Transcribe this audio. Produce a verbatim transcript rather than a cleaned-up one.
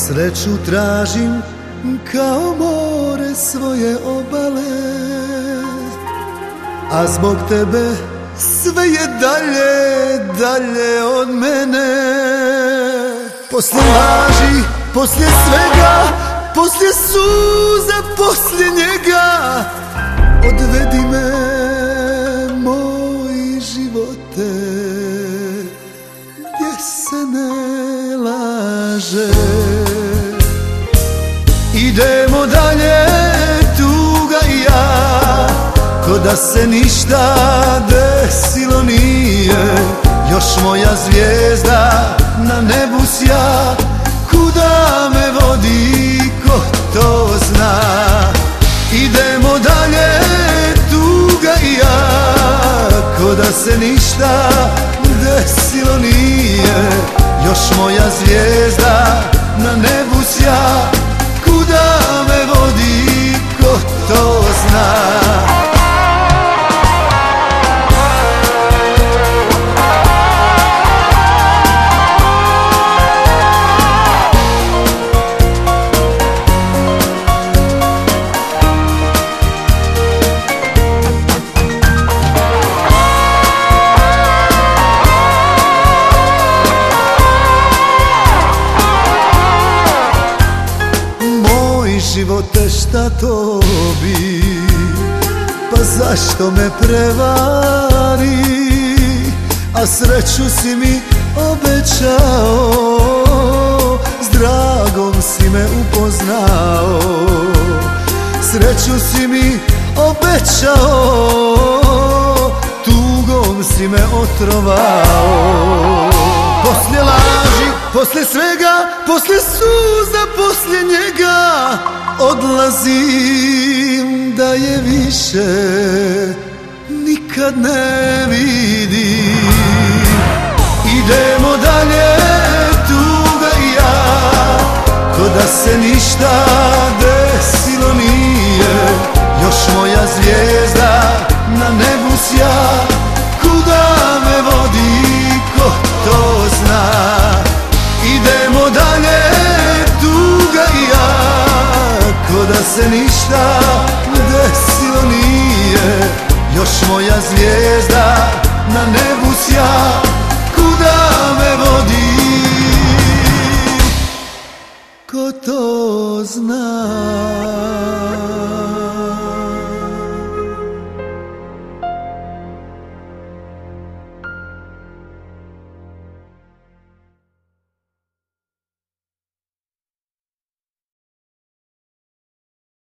Sreću tražim kao more svoje obale, a zbog tebe sve je dalje, dalje od mene. Poslije laži, poslije svega, poslije suza, poslije njega, odvedi me, moj živote, gdje se ne laže. Idemo dalje, tuga i ja, ko da se ništa desilo nije. Još moja zvijezda na nebu sja, kuda me vodi, ko to zna. Idemo dalje, tuga i ja, ko da se ništa desilo nije. Još moja zvijezda na nebu sja, kuda me vodi, ko to zna. Živote, šta to bi, pa zašto me prevari, a sreću si mi obećao, s dragom si me upoznao. Sreću si mi obećao, tugom si me otrovao. Poslije laži, poslije svega, poslije suza, poslije njega, odlazim da je više nikad ne vidim. Idemo dalje, tuga i ja, ko da se ništa desilo nije. Još moja zvijezda na nebu sja, kuda me vodi, ko to zna. Idemo dalje, tuga i ja, ko da se ništa desilo nije. Još moja zvijezda na nebu sja, kuda me vodi, ko to zna.